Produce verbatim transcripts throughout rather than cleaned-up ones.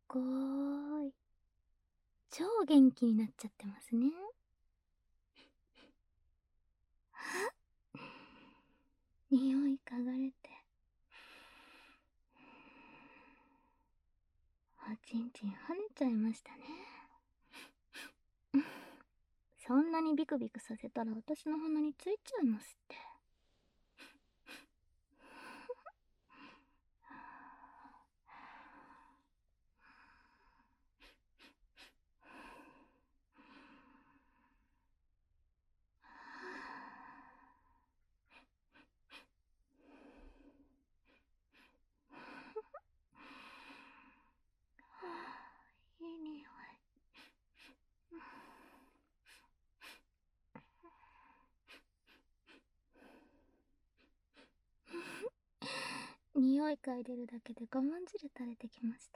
ごーい。超元気になっちゃってますね。匂い嗅がれて。おちんちん跳ねちゃいましたね。そんなにビクビクさせたら私の鼻についちゃいますって。いい匂い。匂い嗅いでるだけで我慢汁垂れてきました。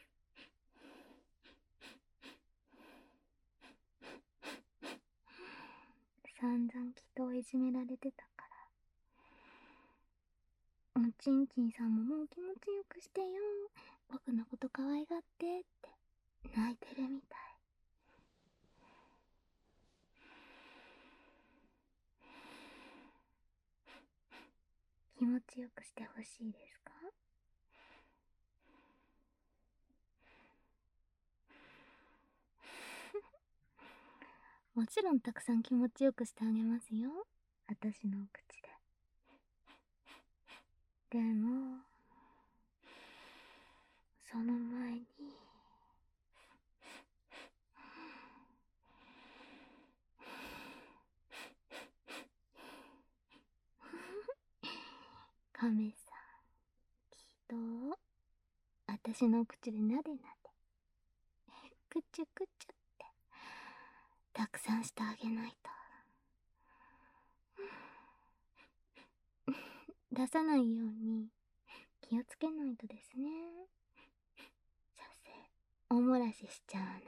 散々人をいじめられてたから。おちんちんさんももう気持ちよくしてよ、僕のこと可愛がってって泣いてるみたい。気持ちよくしてほしいですか？もちろんたくさん気持ちよくしてあげますよ、私のお口で。でもその前にカメさん、きっと私のお口でなでなでくちゅくちゅってたくさんしてあげないと。出さないように気をつけないとですね。させおもらししちゃわないよ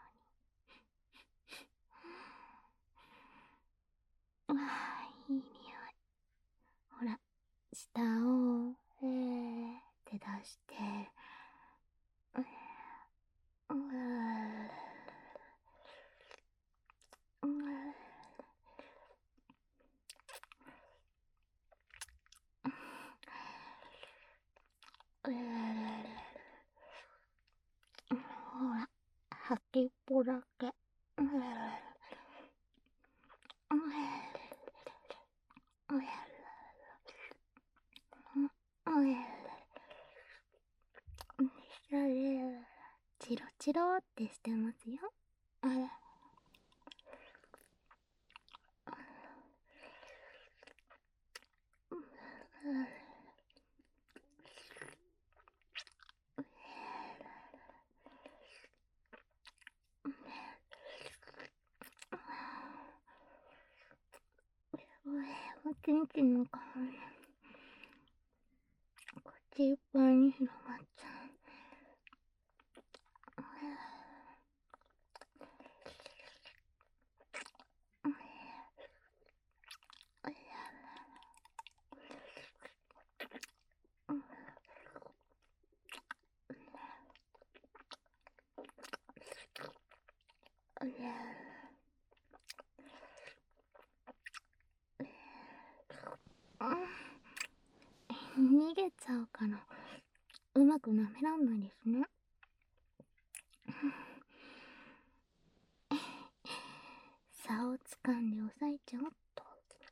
うに。ああ、いい匂い。ほら、舌をえーって出して、ううううほら、吐きっぽだけ。チロチロってしてますよ。あれ。おちんちんの香り口いっぱいに広がっちゃう。逃げちゃうからうまく舐めらんないですね。竿を掴んで押さえちゃおっと。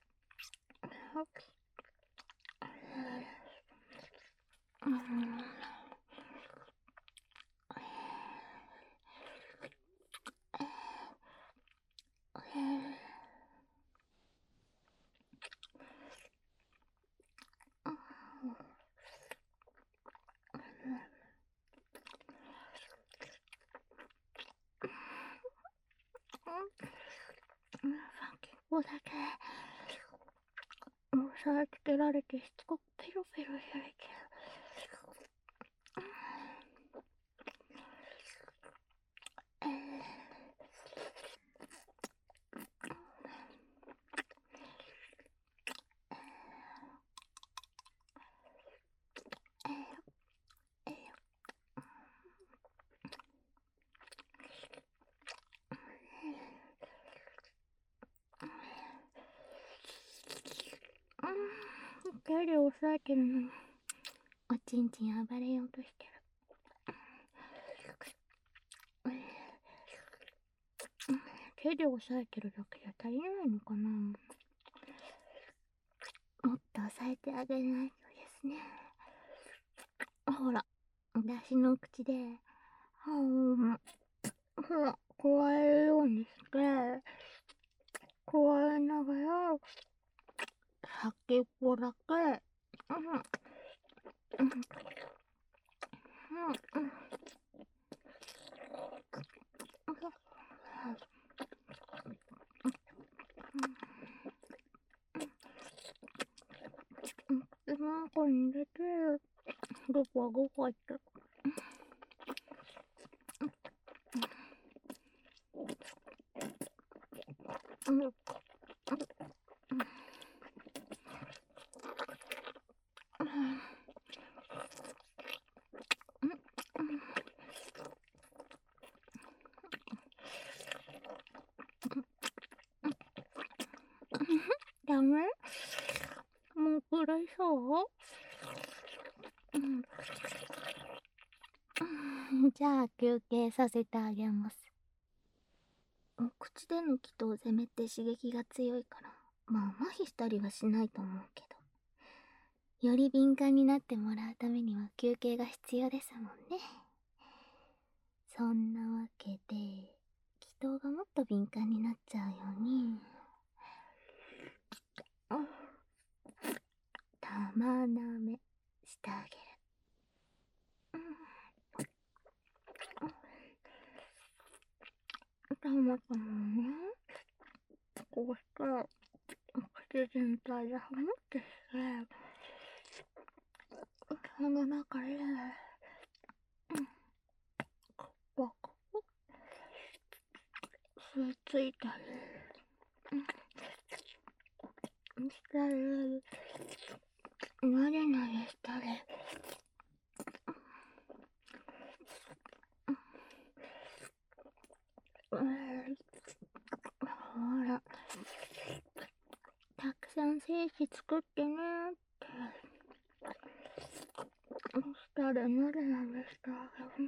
先っぽだけ押さえつけられてしつこくペロペロされてえてるのに、おちんちん暴れようとしてる。手で押さえてるだけじゃ足りないのかな。もっと押さえてあげないとですね。ほら、私の口で、ほん、ほら、加えるようにして、加えながら、先っぽだけ、うん、うん、うん、うん、うん、なんかに入れて、ゴポゴポって。うん、うん、ダメ？もうくらいそう？うん。じゃあ休憩させてあげます。口での気筒攻めって刺激が強いから、まあ麻痺したりはしないと思うけど、より敏感になってもらうためには休憩が必要ですもんね。そんなわけで、気筒がもっと敏感になっちゃうように、玉なめしてあげる。たまたまね、こうして口全体でハムってして、その中で、ここ吸い付いたり、したり、なでなでしたり、ほら、たくさん精子作ってねって、そしたらなでなでしてあげる。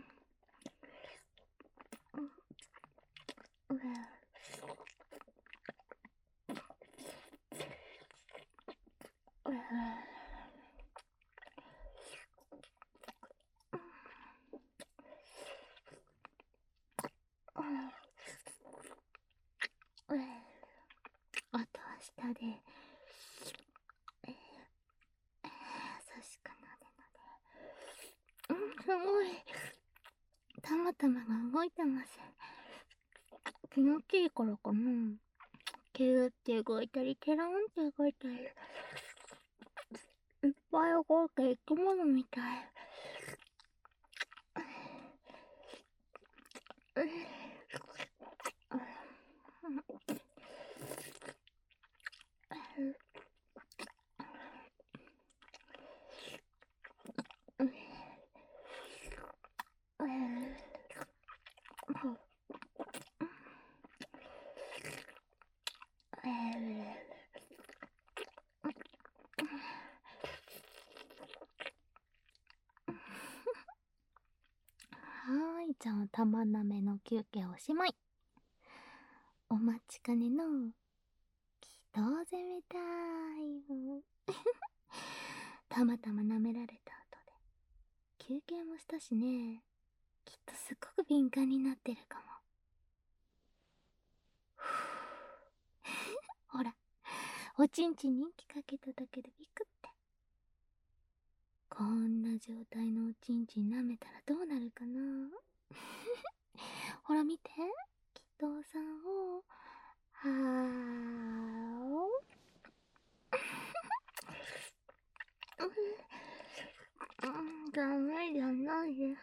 あとは下で、優しくなでなで。うん、すごい。たまたまが動いてます。気持ちいいからかな。キューって動いたり、ケロンって動いたり。いっぱい動いて生き物みたい。はーい、じゃあ玉なめの休憩おしまい。お待ちかねの気筒攻めタイム。たまたま舐められた後で休憩もしたしね、きっとすっごく敏感になってるかも。ほら、おちんちんに息かけただけでビクって。こんな状態のおちんちん舐めたらどうなるかな。ほら見て、きっとさんをはーおうん、ダメじゃないです。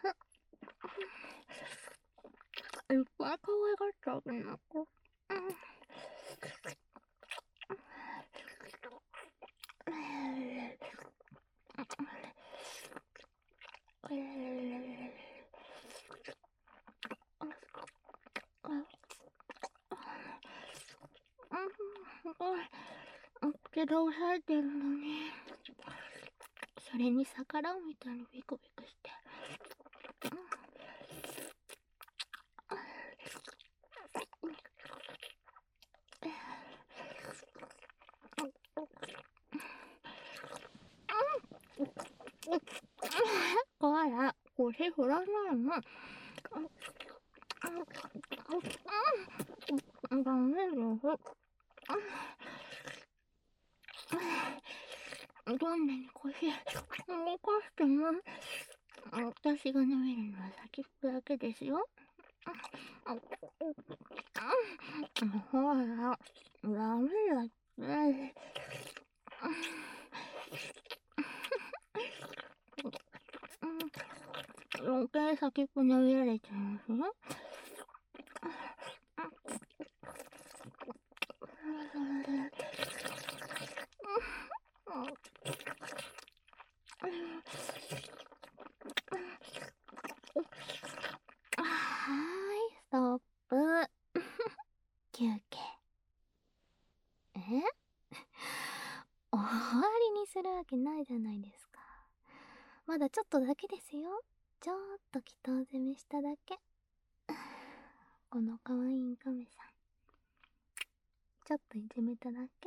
いっぱい可愛がってあげなきゃ。うんすごい。口で押さえてるのに、 それに逆らうみたいにビクビクして。こら、腰振らないの。ダメです。どんなに腰動かしても、私が舐めるのは先っぽだけですよ。ほら、ダメだって。余計先っぽ舐められちゃいますよ。はーい、ストップ。休憩。え終わりにするわけないじゃないですか。まだちょっとだけですよ。ちょっと祈祷攻めしただけ。この可愛いカメさん。ちょっといじめただけ。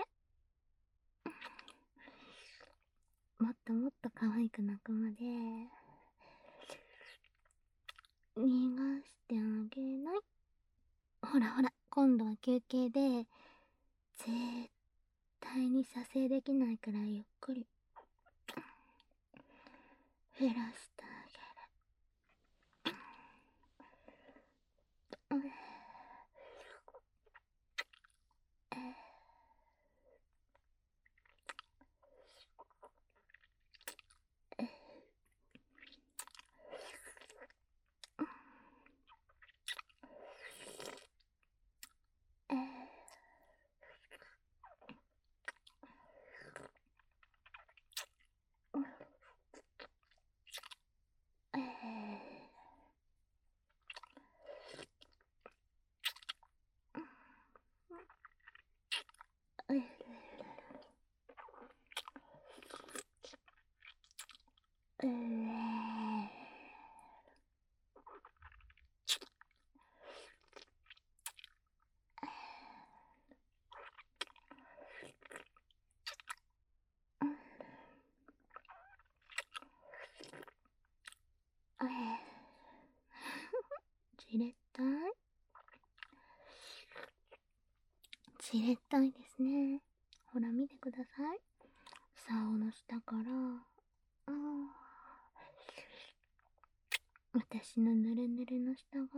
もっともっと可愛く泣くまで逃がしてあげない。ほらほら、今度は休憩で絶対に射精できないくらいゆっくり減らしてあげる。じれったいじれったいですね。ほら見てください。竿の下からあ私のぬるぬるの下が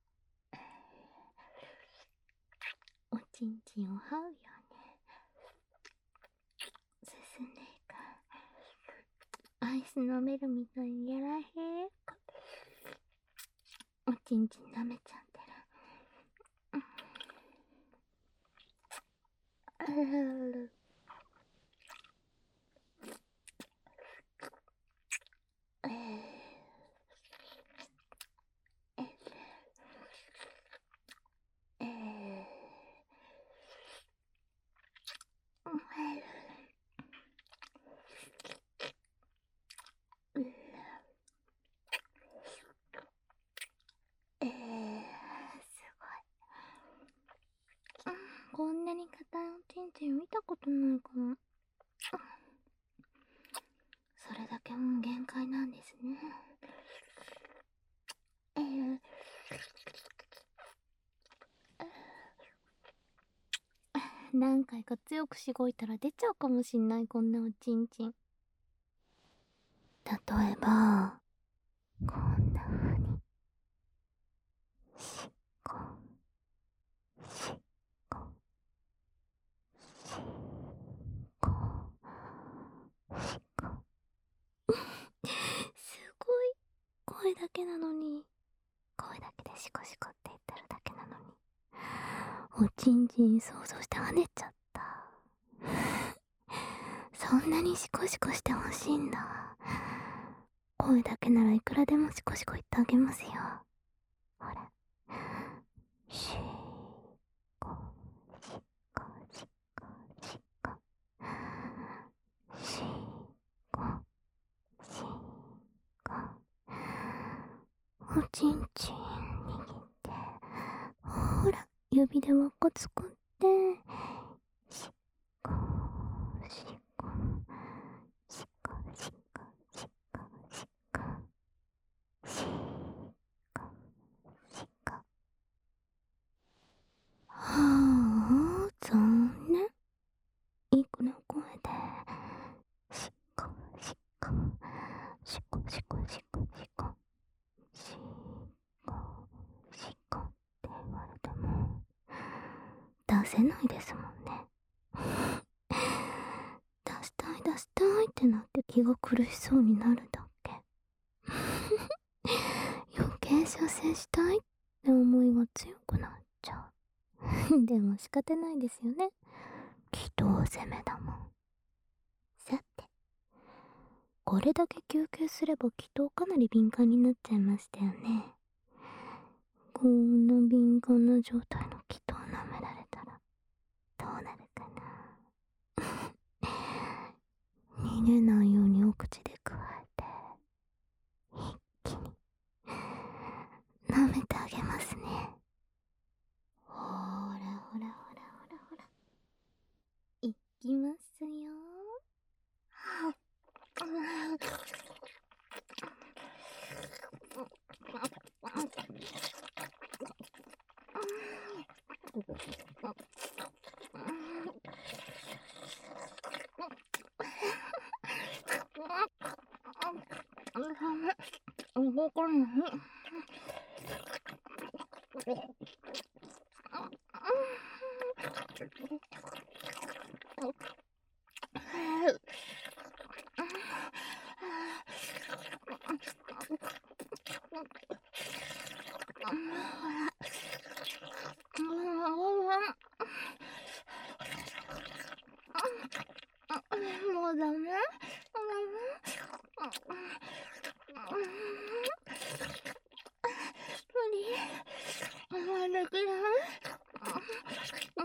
おちんちんを這うように進んでいく。アイス飲めるみたいにやらへん。おちんちん舐めちゃってる。こんなに硬いおちんちん見たことないかも。それだけもう限界なんですね。えー、何回か強くしごいたら出ちゃうかもしんない、こんなおちんちん。例えばこんな風にしっこしっこしっこしっこすごい、声だけなのに、声だけでシコシコって言ってるだけなのにおちんちん想像して跳ねちゃった。そんなにシコシコしてほしいんだ。声だけならいくらでもシコシコ言ってあげますよ。ほら、シーコシコシコシコシーコおちんちん握って、ほら、指で輪っか作って、しっこ、しっこ、しっこ、しっこ、しっこ、しっこ、しっこ、しっこ。はあ、残念。いくら声で、しっこ、しっこ、しっこ、しっこ、しっこ、しっこ、しっこ、しっこって言われても、出せないですもんね。出したい出したいってなって気が苦しそうになるだけ。余計射精したいって思いが強くなっちゃう。でも仕方ないですよね。気道攻めだもん。さて、これだけ休憩すれば気道かなり敏感になっちゃいましたよね。こんな敏感な状態の気道舐められたらどうなるかな。逃げないようにお口でくわえて一気に舐めてあげますね。ほらほらほらほらほら、いきますよ。動かない。もうダメ。無理。もうできない。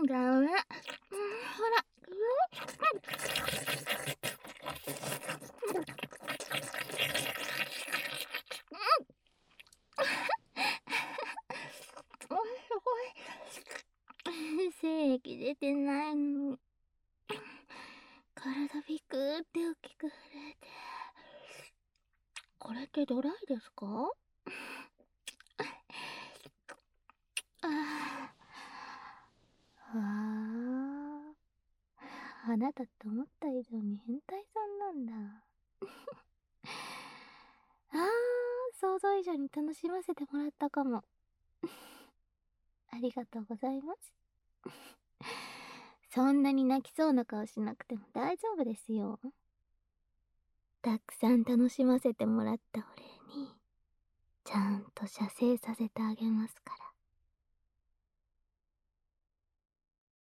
ダメ。ほら。すごい。精液出てないのに。体ビクーって大きく震えて。これってドライですか？ああ。ああ。あなたって思った以上に変態さんなんだ。ああ、想像以上に楽しませてもらったかも。ありがとうございます。そんなに泣きそうな顔しなくても大丈夫ですよ。たくさん楽しませてもらったお礼に、ちゃんと射精させてあげますから。